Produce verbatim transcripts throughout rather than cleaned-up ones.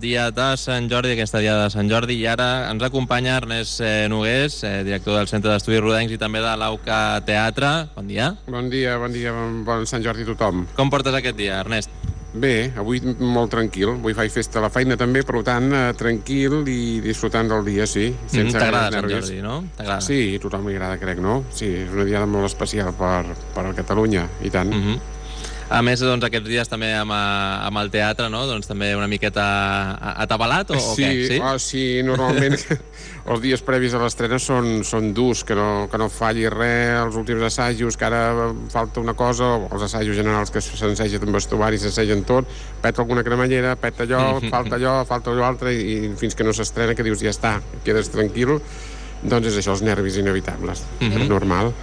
dia de Sant Jordi, aquesta dia de Sant Jordi, i ara ens acompanya Ernest eh, Nogués, eh, director del Centre d'Estudis Rodencs i també de l'Auca Teatre. Bon dia. Bon dia, bon dia, bon, bon Sant Jordi a tothom. Com portes aquest dia, Ernest? Bé, avui molt tranquil. Avui faig festa a la feina també, per tant, eh, tranquil i disfrutant del dia, sí. Mm, T'agrada Sant Jordi, no? Sí, a tothom li agrada, crec, no? Sí, és una diada molt especial per, per a Catalunya, i tant. Mm -hmm. A més, doncs, aquests dies també amb, amb el teatre, no? Doncs també una miqueta atabalat o, o sí, què? Sí, oh, sí, normalment els dies previs a l'estrena són, són durs, que no, que no falli res, els últims assajos, que ara falta una cosa, els assajos generals que s'ensegen amb vestuari, s'ensegen tot, peta alguna cremallera, peta allò, falta allò, falta allò altre, i, i fins que no s'estrena, que dius, ja està, quedes tranquil, doncs és això, els nervis inevitables. Mm -hmm. És normal.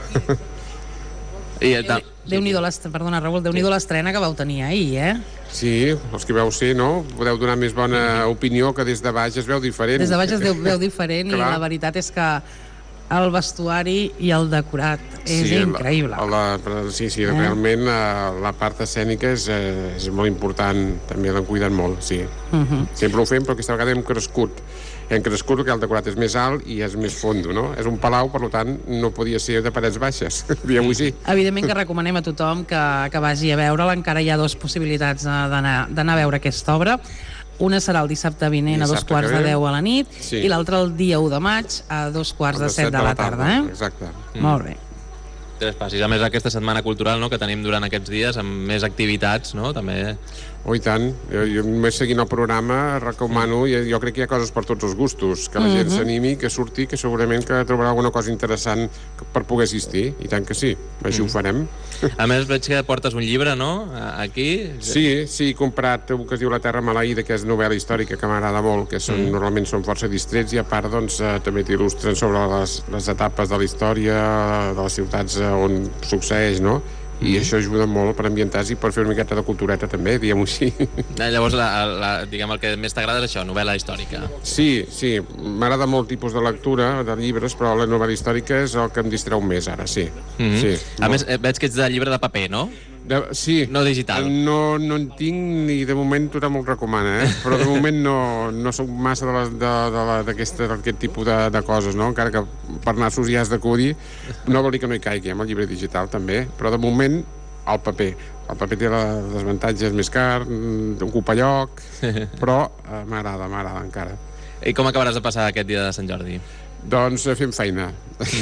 I el tam... Déu-n'hi-do l'estrena, perdona, Raül, Déu-n'hi-do l'estrena que vau tenir ahir, eh? Sí, els que veu ser, no? Podeu donar més bona opinió, que des de baix es veu diferent. Des de baix es veu diferent i la veritat és que el vestuari i el decorat és sí, increïble. La, la, sí, sí, eh? realment la, la part escènica és, és molt important, també l'han cuidat molt, sí. Uh -huh. Sempre ho fem, però aquesta vegada hem crescut. Hem crescut perquè el decorat és més alt i és més fondo, no? És un palau, per tant, no podia ser de parets baixes. Diguem-ho així. Evidentment que recomanem a tothom que, que vagi a veure'la. Encara hi ha dues possibilitats d'anar a veure aquesta obra. Una serà el dissabte vinent dissabte a dos quarts de deu a la nit, sí. I l'altra el dia u de maig a dos quarts de set de la tarda, eh? Exacte. Mm. Molt bé. Tres passis. A més, aquesta setmana cultural, no?, que tenim durant aquests dies, amb més activitats, no?, també... Oh, i tant. Jo, jo només seguint el programa recomano, i jo crec que hi ha coses per tots els gustos, que la gent mm -hmm. s'animi, que surti, que segurament que trobarà alguna cosa interessant per poder assistir, i tant que sí, així mm -hmm. ho farem. A més, veig que portes un llibre, no?, aquí. Sí, sí, he comprat un que es diu La terra maleïda, que és novel·la històrica que m'agrada molt, que són, mm. normalment són força distrets, i a part, doncs, eh, també t'il·lustren sobre les, les etapes de la història, de les ciutats on succeeix, no?, i mm. això ajuda molt per ambientar-se i per fer una miqueta de cultureta també, diguem-ho així. Llavors, la, la, diguem, el que més t'agrada és això, novel·la històrica. Sí, sí, m'agrada molt tipus de lectura, de llibres, però la novel·la històrica és el que em distreu més ara, sí. Mm -hmm. sí a molt. Més, veig que ets de llibre de paper, no? De, sí. No digital. No, no en tinc, ni de moment tothom el recomana, eh? Però de moment no, no soc massa d'aquest tipus de, de coses, no? Encara que per nassos ja has d'acudir, no vol dir que no hi caigui, amb el llibre digital també, però de moment el paper. El paper té les desavantatges més car, ocupa lloc, però eh, m'agrada, m'agrada encara. I com acabaràs de passar aquest dia de Sant Jordi? Doncs fem feina.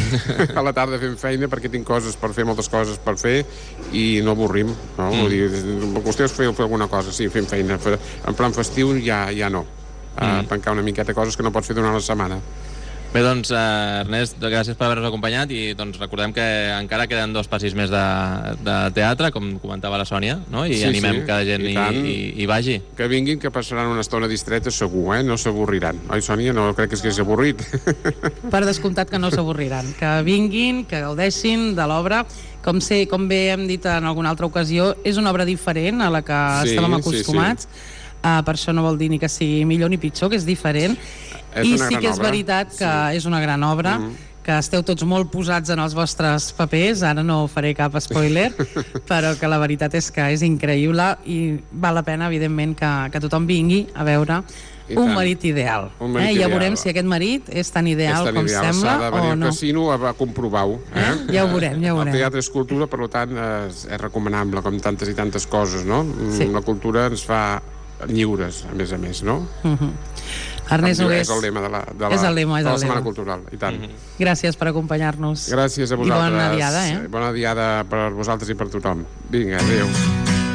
A la tarda fem feina perquè tinc coses per fer, moltes coses per fer, i no avorrim, no? Mm. Vull dir, vostès fer, fer alguna cosa, sí, fem feina. En plan festiu ja, ja no. Mm. Uh, tancar una miqueta coses que no pots fer durant la setmana. Bé, doncs, eh, Ernest, gràcies per haver-nos acompanyat, i doncs recordem que encara queden dos passis més de, de teatre, com comentava la Sònia, no? I sí, animem sí, que la gent hi, hi, hi vagi. Que vinguin, que passaran una estona distreta segur, eh? No s'avorriran. Oi, Sònia? No crec que es quedi avorrit. Per descomptat que no s'avorriran. Que vinguin, que gaudeixin de l'obra. Com sé, com bé hem dit en alguna altra ocasió, és una obra diferent a la que sí, estàvem acostumats. Sí, sí. Uh, per això no vol dir ni que sigui millor ni pitjor, que és diferent. És I sí que és obra. veritat que sí. és una gran obra, mm. que esteu tots molt posats en els vostres papers, ara no faré cap spoiler, però que la veritat és que és increïble i val la pena, evidentment, que, que tothom vingui a veure un marit ideal. Un marit eh? ideal. Ja veurem si aquest marit és tan ideal, és tan com ideal. Sembla o no. S'ha de venir al casino a comprovar-ho. Eh? Eh? Ja ho veurem, ja ho veurem. El teatre és cultura, per tant, és, és recomanable, com tantes i tantes coses, no? Sí. La cultura ens fa lliures, a més a més, no? Uh-huh. Ernest Nogués. És el lema de la, de la, és el lema, és de la el Setmana lema. Cultural, i tant. Uh-huh. Gràcies per acompanyar-nos. Gràcies a vosaltres. I bona diada, eh? Bona diada per vosaltres i per tothom. Vinga, adéu.